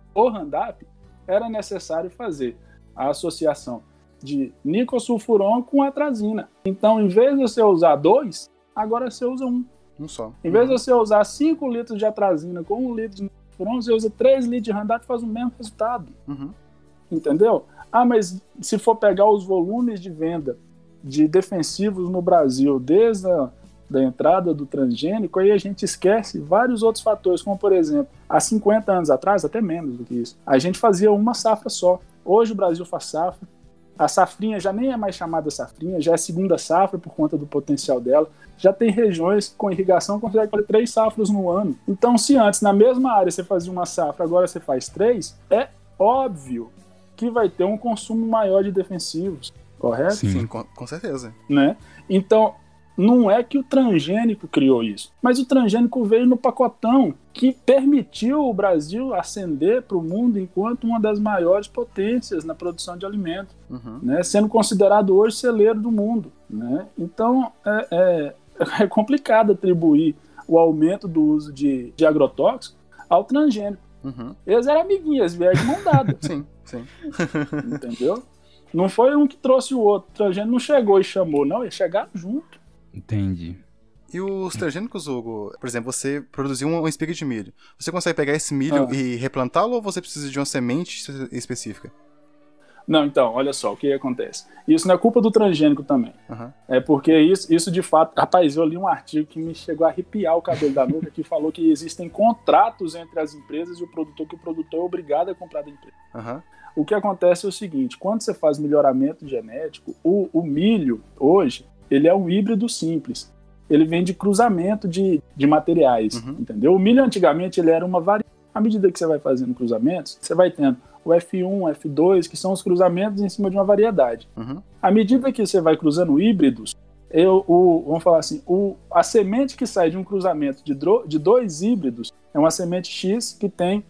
o Roundup, era necessário fazer a associação de nicosulfuron com atrazina. Então, em vez de você usar dois, agora você usa um.
Um só.
Em vez de você usar cinco litros de atrazina com um litro de nicosulfuron, você usa três litros de Roundup e faz o mesmo resultado.
Uhum.
Entendeu? Ah, mas se for pegar os volumes de venda de defensivos no Brasil desde a da entrada do transgênico, aí a gente esquece vários outros fatores, como por exemplo, há cinquenta anos atrás, até menos do que isso, a gente fazia uma safra só. Hoje o Brasil faz safra, a safrinha já nem é mais chamada safrinha, já é segunda safra por conta do potencial dela, já tem regiões que com irrigação conseguem fazer três safras no ano. Então, se antes na mesma área você fazia uma safra, agora você faz três, é óbvio que vai ter um consumo maior de defensivos, correto?
Sim, Sim com, com certeza.
Né? Então, não é que o transgênico criou isso, mas o transgênico veio no pacotão que permitiu o Brasil ascender para o mundo enquanto uma das maiores potências na produção de alimentos, uhum. né? Sendo considerado hoje celeiro do mundo. Né? Então, é, é, é complicado atribuir o aumento do uso de, de agrotóxicos ao transgênico. Uhum. Eles eram amiguinhos, vieram de mão dada.
Sim, sim.
Entendeu? Não foi um que trouxe o outro. O transgênico não chegou e chamou, não, eles chegaram junto.
Entendi.
E os transgênicos, Hugo, por exemplo, você produziu uma espiga de milho. Você consegue pegar esse milho ah. e replantá-lo ou você precisa de uma semente específica?
Não, então, olha só, o que acontece. Isso não é culpa do transgênico também. Uhum. É porque isso, isso de fato... Rapaz, eu li um artigo que me chegou a arrepiar o cabelo da nuca, que falou que existem contratos entre as empresas e o produtor, que o produtor é obrigado a comprar da empresa. Uhum. O que acontece é o seguinte, quando você faz melhoramento genético, o, o milho, hoje, ele é um híbrido simples. Ele vem de cruzamento de, de materiais, uhum. entendeu? O milho, antigamente, ele era uma variedade. À medida que você vai fazendo cruzamentos, você vai tendo o F um, o F dois, que são os cruzamentos em cima de uma variedade. Uhum. À medida que você vai cruzando híbridos, eu, o, vamos falar assim, o, a semente que sai de um cruzamento de, dro, de dois híbridos é uma semente X que tem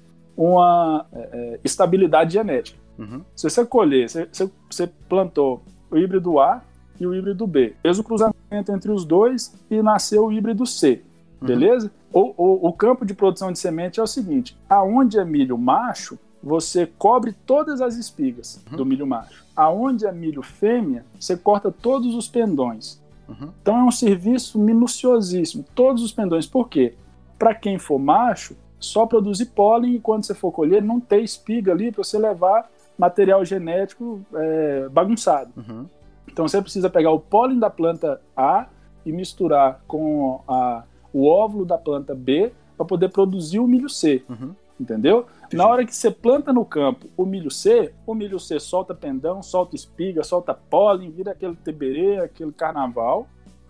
uma é, estabilidade genética. Uhum. Se você colher, você, você plantou o híbrido A e o híbrido B, fez o cruzamento entre os dois e nasceu o híbrido C, uhum. beleza? O, o, o campo de produção de semente é o seguinte, aonde é milho macho, você cobre todas as espigas uhum. do milho macho. Aonde é milho fêmea, você corta todos os pendões. Uhum. Então é um serviço minuciosíssimo, todos os pendões. Por quê? Para quem for macho, só produzir pólen e quando você for colher, não ter espiga ali para você levar material genético é, bagunçado. Uhum. Então você precisa pegar o pólen da planta A e misturar com a, o óvulo da planta B para poder produzir o milho C. Uhum. Entendeu? Entendi. Na hora que você planta no campo o milho C, o milho C solta pendão, solta espiga, solta pólen, vira aquele teberê, aquele carnaval.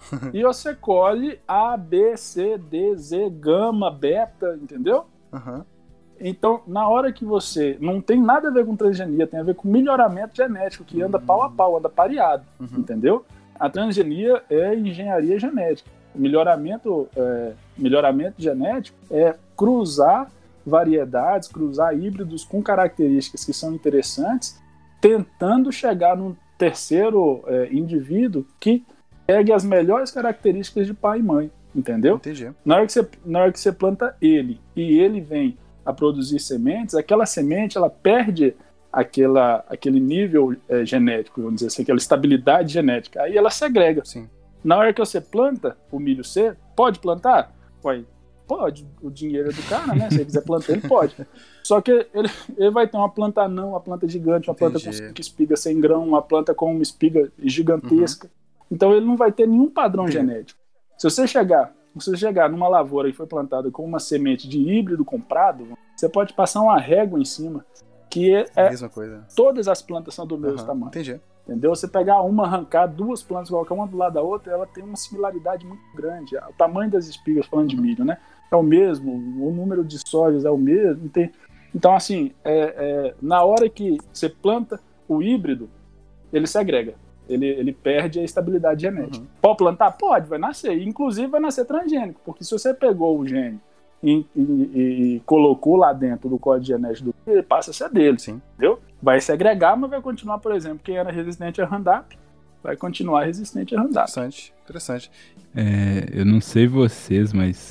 E você colhe A, B, C, D, Z, gama, beta, entendeu? Uhum. Então, na hora que você... Não tem nada a ver com transgenia, tem a ver com melhoramento genético, que anda uhum. pau a pau, anda pareado, uhum. entendeu? A transgenia é engenharia genética. O melhoramento, é, melhoramento genético é cruzar variedades, cruzar híbridos com características que são interessantes, tentando chegar num terceiro é, indivíduo que pegue as melhores características de pai e mãe, entendeu?
Entendi.
Na hora que você, na hora que você planta ele e ele vem a produzir sementes, aquela semente ela perde aquela, aquele nível é, genético, vamos dizer assim, aquela estabilidade genética, aí ela segrega.
Sim.
Na hora que você planta o milho C, pode plantar? Pode. Pode, o dinheiro é do cara, né? Se ele quiser plantar, ele pode. Só que ele, ele vai ter uma planta anã, uma planta gigante, uma Entendi. Planta com cinco espigas sem grão, uma planta com uma espiga gigantesca. Uhum. Então ele não vai ter nenhum padrão Entendi. Genético. Se você chegar, se você chegar numa lavoura que foi plantada com uma semente de híbrido comprado, você pode passar uma régua em cima, que é, é
mesma coisa.
Todas as plantas são do mesmo
uhum.
tamanho.
Entendi.
Entendeu? Você pegar uma, arrancar duas plantas, colocar uma do lado da outra, ela tem uma similaridade muito grande. O tamanho das espigas, falando de milho, né? É o mesmo, o número de sojas é o mesmo. Tem... Então, assim, é, é, na hora que você planta o híbrido, ele segrega. Ele, ele perde a estabilidade genética. Uhum. Pode plantar? Pode, vai nascer. Inclusive vai nascer transgênico, porque se você pegou o gene e, e, e colocou lá dentro do código genético do ele passa a ser dele.
Sim.
Entendeu? Vai segregar, mas vai continuar, por exemplo, quem era resistente a Roundup, vai continuar resistente a Roundup.
Interessante, interessante.
É, eu não sei vocês, mas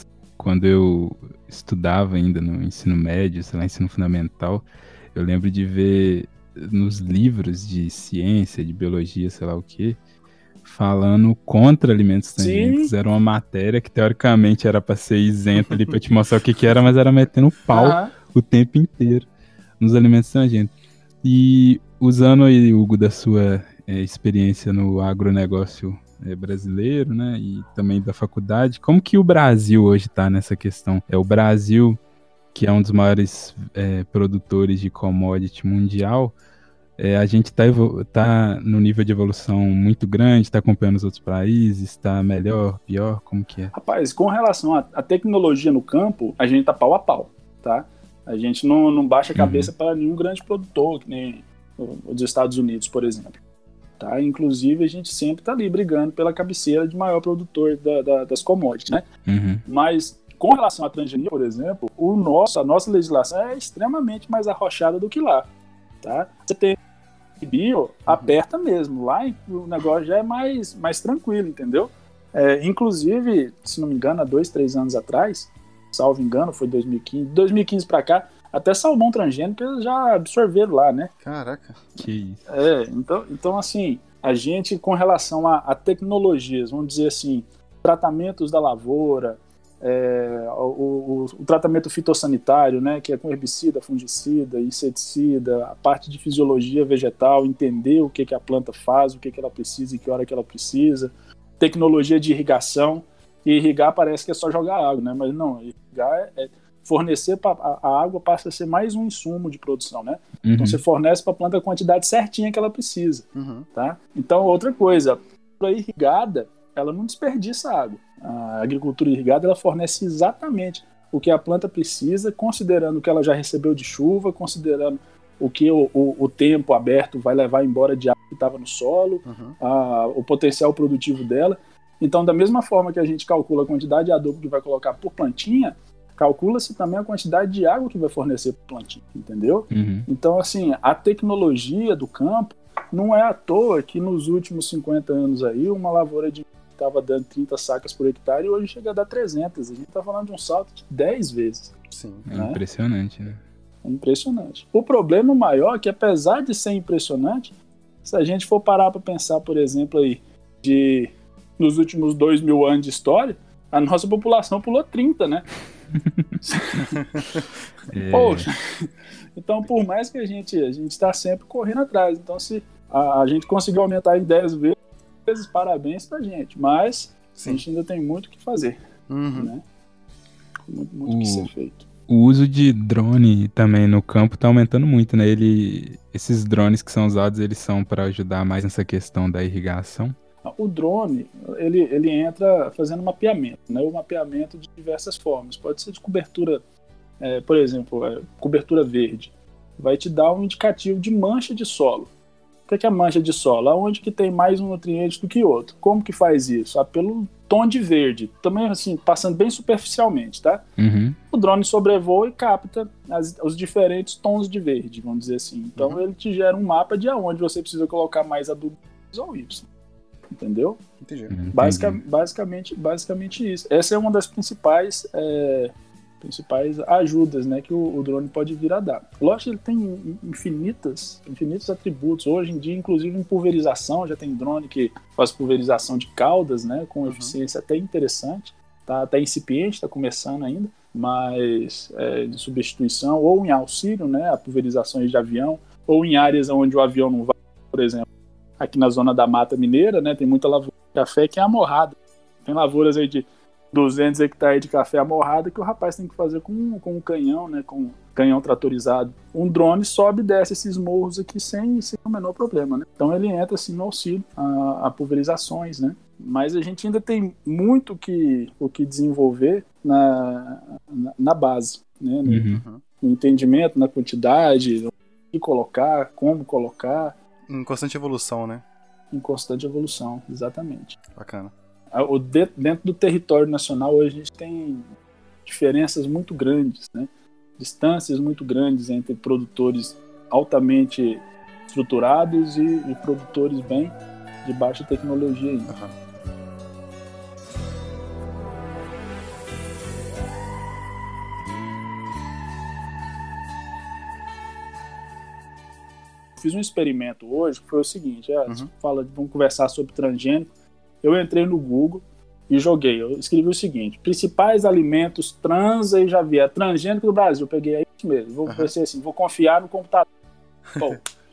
quando eu estudava ainda no ensino médio, sei lá, ensino fundamental, eu lembro de ver nos livros de ciência, de biologia, sei lá o quê, falando contra alimentos transgênicos. Era uma matéria que teoricamente era para ser isenta ali, para te mostrar o que que era, mas era metendo pau uhum. o tempo inteiro nos alimentos transgênicos. E usando aí, Hugo, da sua é, experiência no agronegócio é, brasileiro, né, e também da faculdade, como que o Brasil hoje está nessa questão? É o Brasil, que é um dos maiores é, produtores de commodity mundial, é, a gente está tá no nível de evolução muito grande, está acompanhando os outros países, está melhor, pior, como que é?
Rapaz, com relação à tecnologia no campo, a gente está pau a pau, tá? A gente não, não baixa a cabeça uhum. para nenhum grande produtor, que nem os Estados Unidos, por exemplo. Tá? Inclusive, a gente sempre está ali brigando pela cabeceira de maior produtor da, da, das commodities, né?
Uhum.
Mas, com relação à transgenia, por exemplo, o nosso, a nossa legislação é extremamente mais arrochada do que lá, tá? Você tem bio, uhum. aperta mesmo. Lá o negócio já é mais, mais tranquilo, entendeu? É, inclusive, se não me engano, há dois, três anos atrás, salvo engano, foi dois mil e quinze, dois mil e quinze pra cá, até salmão transgênico eles já absorveram lá, né?
Caraca.
Que isso.
É, então, então assim, a gente com relação a, a tecnologias, vamos dizer assim, tratamentos da lavoura, é, o, o, o tratamento fitossanitário, né, que é com herbicida, fungicida, inseticida, a parte de fisiologia vegetal, entender o que, que a planta faz, o que, que ela precisa e que hora que ela precisa, tecnologia de irrigação, e irrigar parece que é só jogar água, né, mas não, irrigar é, é fornecer, pra, a, a água passa a ser mais um insumo de produção, né, uhum. Então você fornece para a planta a quantidade certinha que ela precisa,
uhum.
tá? Então outra coisa, a irrigada, ela não desperdiça água. A agricultura irrigada ela fornece exatamente o que a planta precisa, considerando o que ela já recebeu de chuva, considerando o que o, o, o tempo aberto vai levar embora de água que estava no solo,
uhum.
a, o potencial produtivo dela. Então, da mesma forma que a gente calcula a quantidade de adubo que vai colocar por plantinha, calcula-se também a quantidade de água que vai fornecer por plantinha, entendeu?
Uhum.
Então, assim, a tecnologia do campo não é à toa que nos últimos cinquenta anos aí, uma lavoura de estava dando trinta sacas por hectare e hoje chega a dar trezentas. A gente está falando de um salto de dez vezes.
Sim.
É
né?
Impressionante, né?
É impressionante. O problema maior é que, apesar de ser impressionante, se a gente for parar para pensar, por exemplo, aí, de, nos últimos dois mil anos de história, a nossa população pulou trinta, né?
é.
Poxa. Então, por mais que a gente a gente está sempre correndo atrás. Então, se a, a gente conseguiu aumentar em dez vezes, parabéns pra gente, mas Sim. a gente ainda tem muito o que fazer,
uhum.
né? Muito, muito o que ser feito.
O uso de drone também no campo tá aumentando muito, né? Ele, esses drones que são usados, eles são para ajudar mais nessa questão da irrigação?
O drone, ele, ele entra fazendo mapeamento, né? O mapeamento de diversas formas. Pode ser de cobertura, é, por exemplo, é, cobertura verde. Vai te dar um indicativo de mancha de solo. O que é a mancha de solo? Aonde que tem mais um nutriente do que outro? Como que faz isso? Ah, pelo tom de verde. Também, assim, passando bem superficialmente, tá?
Uhum.
O drone sobrevoa e capta as, os diferentes tons de verde, vamos dizer assim. Então, uhum. ele te gera um mapa de aonde você precisa colocar mais adubo ou Y. Entendeu?
Entendi.
Entendi.
Basica, basicamente, basicamente isso. Essa é uma das principais... É, principais ajudas, né, que o, o drone pode vir a dar. Lógico que ele tem infinitas, infinitos atributos. Hoje em dia, inclusive em pulverização, já tem drone que faz pulverização de caudas, né, com uhum. eficiência até interessante. Tá até incipiente, está começando ainda, mas é, de substituição ou em auxílio, né, a pulverizações de avião, ou em áreas onde o avião não vai, por exemplo, aqui na zona da Mata Mineira, né, tem muita lavoura de café que é amorrada. Tem lavouras aí de duzentos hectares de café amorrada que o rapaz tem que fazer com, com um canhão, né, com um canhão tratorizado. Um drone sobe e desce esses morros aqui sem, sem o menor problema, né? Então ele entra assim no auxílio a, a pulverizações, né? Mas a gente ainda tem muito que, o que desenvolver na, na, na base, né? No,
uhum.
no entendimento, na quantidade, o que colocar, como colocar.
Em constante evolução, né?
Em constante evolução, exatamente.
Bacana.
O de, dentro do território nacional hoje a gente tem diferenças muito grandes, né? Distâncias muito grandes entre produtores altamente estruturados e, e produtores bem de baixa tecnologia ainda.
Uhum.
fiz um experimento hoje, que foi o seguinte, é,
Uhum.
fala, vamos conversar sobre transgênico. Eu entrei no Google e joguei, eu escrevi o seguinte, principais alimentos trans, aí já vi, é transgênico do Brasil, eu peguei aí mesmo, vou,
Uhum.
pensei assim, vou confiar no computador. Bom,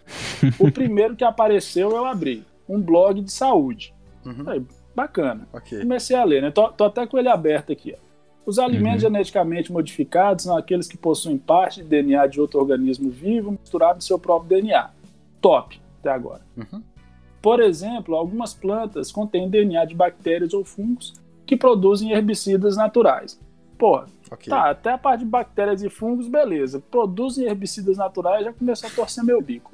o primeiro que apareceu eu abri, um blog de saúde.
Uhum.
Aí, bacana.
Ok.
Comecei a ler, né? Tô, tô até com ele aberto aqui, ó. Os alimentos
Uhum.
geneticamente modificados são aqueles que possuem parte de D N A de outro organismo vivo misturado no seu próprio D N A. Top, até agora.
Uhum.
Por exemplo, algumas plantas contêm D N A de bactérias ou fungos que produzem herbicidas naturais. Porra,
Ok.
tá, até a parte de bactérias e fungos, beleza. Produzem herbicidas naturais, já começou a torcer meu bico.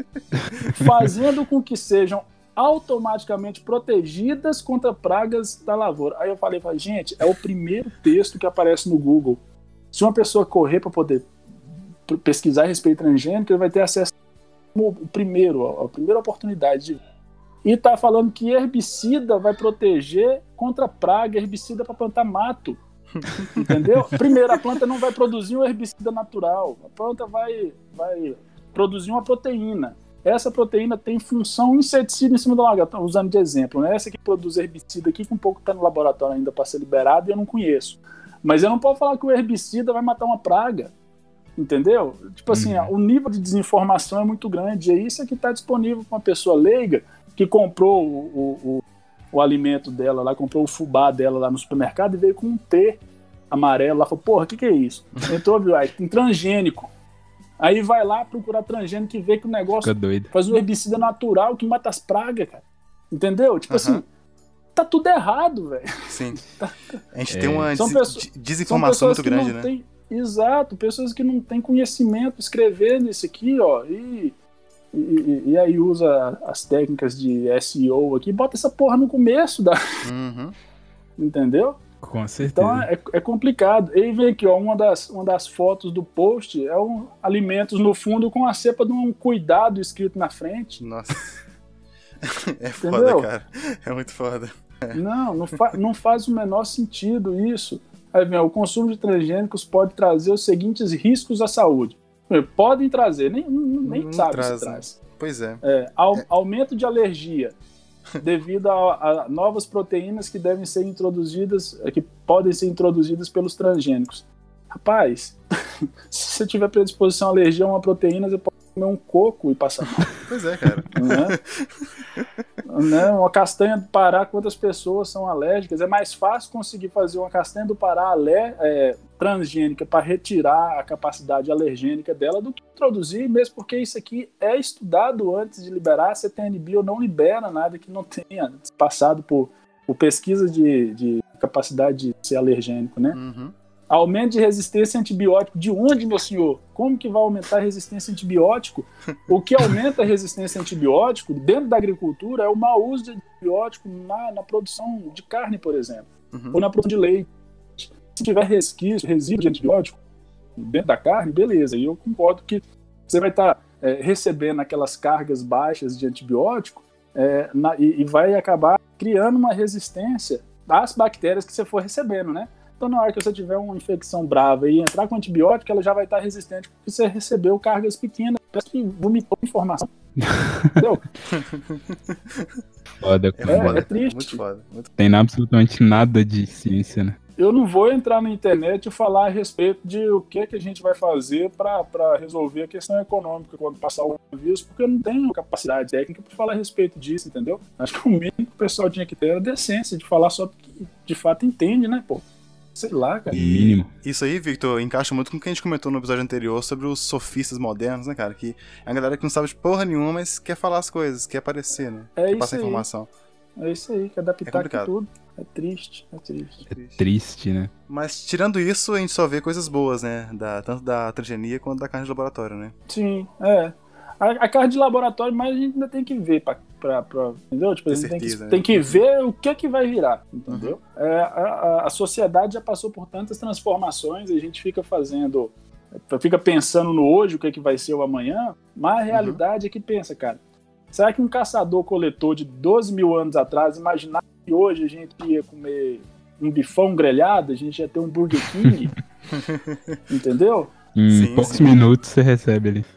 Fazendo com que sejam automaticamente protegidas contra pragas da lavoura. Aí eu falei, falei, gente, é o primeiro texto que aparece no Google. Se uma pessoa correr para poder pesquisar a respeito transgênico, ele vai ter acesso ao primeiro, a primeira oportunidade de... E tá falando que herbicida vai proteger contra praga, herbicida para plantar mato. Entendeu? Primeiro, a planta não vai produzir um herbicida natural. A planta vai, vai produzir uma proteína. Essa proteína tem função inseticida em cima do lagarto. Estou usando de exemplo, né? Essa que produz herbicida aqui, que um pouco está no laboratório ainda para ser liberado e eu não conheço. Mas eu não posso falar que o herbicida vai matar uma praga. Entendeu? Tipo assim,
Uhum.
o nível de desinformação é muito grande. E isso é que está disponível para uma pessoa leiga que comprou o, o, o, o alimento dela lá, comprou o fubá dela lá no supermercado e veio com um T amarelo lá. Falou, porra, o que, que é isso? Entrou, viu? Aí tem transgênico. Aí vai lá procurar transgênico e vê que o negócio
Fica doido.
faz um herbicida natural que mata as pragas, cara. Entendeu? Tipo
Uhum.
assim, tá tudo errado, velho.
Sim. A gente
É.
tem uma
São
des-
pessoas-
de-
São
desinformação
pessoas
muito
que
grande,
não
né?
têm... Exato, pessoas que não têm conhecimento escrevendo isso aqui, ó, e, e, e aí usa as técnicas de S E O aqui, bota essa porra no começo, da,
Uhum.
entendeu?
Com certeza.
Então é, é complicado. E aí vem aqui, ó, uma das, uma das fotos do post é um alimentos no fundo com a cepa de um cuidado escrito na frente.
Nossa. É foda,
Entendeu?
cara. É muito foda.
Não, não, fa não faz o menor sentido isso. Aí vem, ó, o consumo de transgênicos pode trazer os seguintes riscos à saúde. Podem trazer, nem, nem
Não
sabe
traz,
se
né?
traz.
Pois é.
É, au aumento de alergia devido a, a novas proteínas que devem ser introduzidas, que podem ser introduzidas pelos transgênicos. Rapaz, se você tiver predisposição à alergia a uma proteína, você pode comer um coco e passar mal.
Pois é, cara.
Né? Né? Uma castanha do Pará, quantas pessoas são alérgicas? É mais fácil conseguir fazer uma castanha do Pará alé, é, transgênica para retirar a capacidade alergênica dela do que introduzir, mesmo porque isso aqui é estudado antes de liberar. A C T N Bio não libera nada que não tenha passado por, por pesquisa de, de capacidade de ser alergênico, né?
Uhum.
Aumento de resistência a antibiótico. De onde, meu senhor? Como que vai aumentar a resistência a antibiótico? O que aumenta a resistência a antibiótico dentro da agricultura é o mau uso de antibiótico na, na produção de carne, por exemplo,
Uhum.
ou na produção de leite. Se tiver resquício, resíduo de antibiótico dentro da carne, beleza. E eu concordo que você vai estar é, recebendo aquelas cargas baixas de antibiótico é, na, e, e vai acabar criando uma resistência às bactérias que você for recebendo, né? Então, na hora que você tiver uma infecção brava e entrar com antibiótico, ela já vai estar resistente porque você recebeu cargas pequenas. Parece que vomitou informação. Entendeu?
Foda,
É
cara.
foda.
é triste.
Muito foda. Muito...
Tem absolutamente nada de ciência, né?
Eu não vou entrar na internet e falar a respeito de o que, que a gente vai fazer para resolver a questão econômica quando passar o vírus, porque eu não tenho capacidade técnica para falar a respeito disso, entendeu? Acho que o mínimo que o pessoal tinha que ter era a decência de falar só porque de fato entende, né, pô? Sei lá, cara.
O mínimo.
Isso aí, Victor, encaixa muito com o que a gente comentou no episódio anterior sobre os sofistas modernos, né, cara? Que é a galera que não sabe de porra nenhuma, mas quer falar as coisas, quer aparecer, né?
É
quer
isso
passar
aí.
informação.
É isso aí, quer adaptar
É
com
complicado.
tudo. É triste, é triste.
É triste, né?
Mas tirando isso, a gente só vê coisas boas, né? Da, tanto da transgenia quanto da carne de laboratório, né?
Sim, é. A, a carne de laboratório, mas a gente ainda tem que ver, pra, pra, pra, entendeu? Tipo, a
Ter
gente tem que,
certeza, né?
tem que ver o que é que vai virar, entendeu? É, a, a- a sociedade já passou por tantas transformações e a gente fica fazendo, fica pensando no hoje, o que é que vai ser o amanhã, mas a realidade é que pensa, cara, será que um caçador-coletor de doze mil anos atrás imaginava que hoje a gente ia comer um bifão grelhado, a gente ia ter um Burger King, entendeu?
Em
Sim,
poucos
sim.
minutos você recebe ali.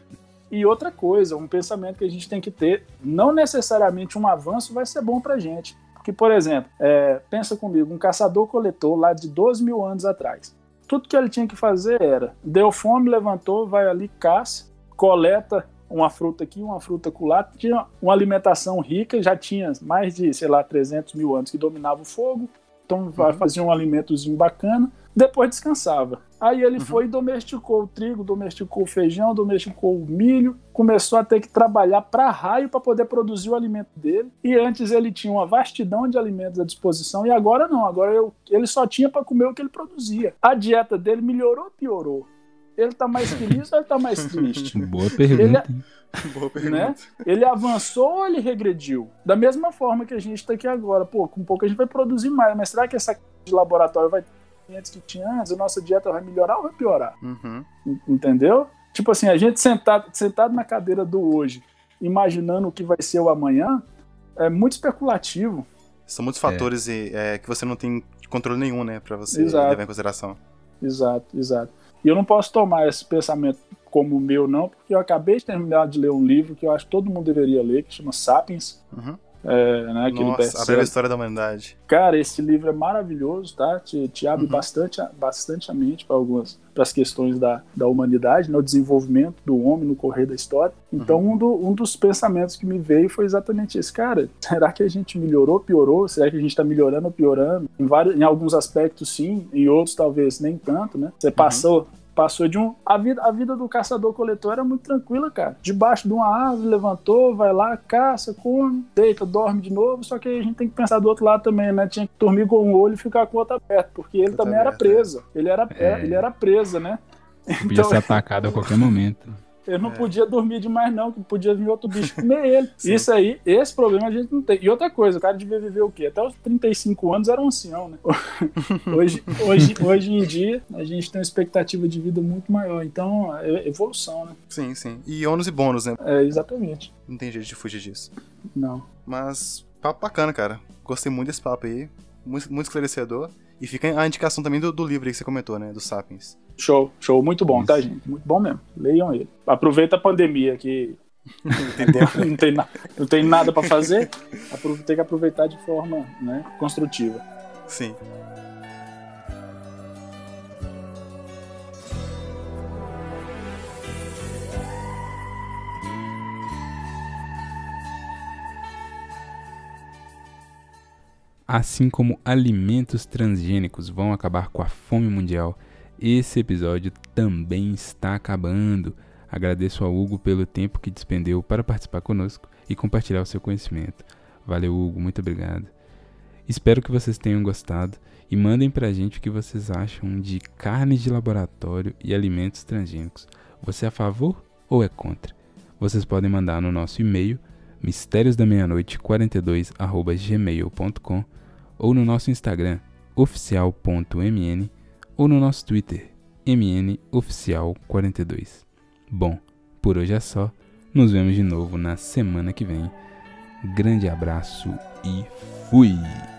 E outra coisa, um pensamento que a gente tem que ter, não necessariamente um avanço vai ser bom pra gente. Porque, por exemplo, é, pensa comigo, um caçador-coletor lá de doze mil anos atrás. Tudo que ele tinha que fazer era, deu fome, levantou, vai ali, caça, coleta uma fruta aqui, uma fruta acolá, tinha uma alimentação rica, já tinha mais de, sei lá, trezentos mil anos que dominava o fogo, então uhum. fazia um alimentozinho bacana, depois descansava. Aí ele uhum. foi e domesticou o trigo, domesticou o feijão, domesticou o milho, começou a ter que trabalhar para raio para poder produzir o alimento dele. E antes ele tinha uma vastidão de alimentos à disposição e agora não, agora eu, ele só tinha para comer o que ele produzia. A dieta dele melhorou ou piorou? Ele tá mais feliz ou ele tá mais triste?
Boa pergunta.
Ele, Boa pergunta. Né? Ele avançou ou ele regrediu? Da mesma forma que a gente tá aqui agora. Pô, com pouco a gente vai produzir mais, mas será que essa de laboratório vai ter antes que tinha antes? A nossa dieta vai melhorar ou vai piorar?
Uhum.
Entendeu? Tipo assim, a gente sentado, sentado na cadeira do hoje, imaginando o que vai ser o amanhã, é muito especulativo.
São muitos fatores é. É, que você não tem controle nenhum, né, pra você
exato.
levar em consideração.
Exato, exato. E eu não posso tomar esse pensamento como o meu, não, porque eu acabei de terminar de ler um livro que eu acho que todo mundo deveria ler, que chama Sapiens.
Uhum.
É, né,
Nossa, a breve história da humanidade.
Cara, esse livro é maravilhoso, tá? Te, te abre uhum. bastante, bastante a mente para algumas para as questões da, da humanidade, no desenvolvimento do homem no correr da história. Então, uhum. um, do, um dos pensamentos que me veio foi exatamente esse. Cara, será que a gente melhorou, piorou? Será que a gente está melhorando ou piorando? Em, vários, em alguns aspectos, sim. Em outros, talvez, nem tanto, né? Você passou... Uhum. Passou de um... A vida, a vida do caçador-coletor era muito tranquila, cara. Debaixo de uma árvore, levantou, vai lá, caça, come, deita, dorme de novo. Só que a gente tem que pensar do outro lado também, né? Tinha que dormir com um olho e ficar com o outro aberto, porque ele também era preso. Ele era, é. ele era presa, né?
Podia então, ser atacado a qualquer momento.
Ele não é. podia dormir demais, não, que podia vir outro bicho comer ele. Isso aí, esse problema a gente não tem. E outra coisa, o cara devia viver o quê? Até os trinta e cinco anos era um ancião, né? Hoje, hoje, hoje em dia, a gente tem uma expectativa de vida muito maior. Então, é evolução, né?
Sim, sim. E ônus e bônus, né?
É, exatamente.
Não tem jeito de fugir disso.
Não.
Mas, papo bacana, cara. Gostei muito desse papo aí. Muito, muito esclarecedor. E fica a indicação também do, do livro aí que você comentou, né? Do Sapiens.
Show, show. Muito bom, isso. Tá, gente? Muito bom mesmo. Leiam ele. Aproveita a pandemia que não, tem na, não tem nada pra fazer. Tem que aproveitar de forma, né, construtiva.
Sim.
Assim como alimentos transgênicos vão acabar com a fome mundial, esse episódio também está acabando. Agradeço ao Hugo pelo tempo que despendeu para participar conosco e compartilhar o seu conhecimento. Valeu, Hugo, muito obrigado. Espero que vocês tenham gostado e mandem pra gente o que vocês acham de carne de laboratório e alimentos transgênicos. Você é a favor ou é contra? Vocês podem mandar no nosso e-mail mistérios da meia noite quarenta e dois arroba gmail ponto com ou no nosso Instagram oficial ponto m n ou no nosso Twitter m n oficial quarenta e dois. Bom, por hoje é só. Nos vemos de novo na semana que vem. Grande abraço e fui!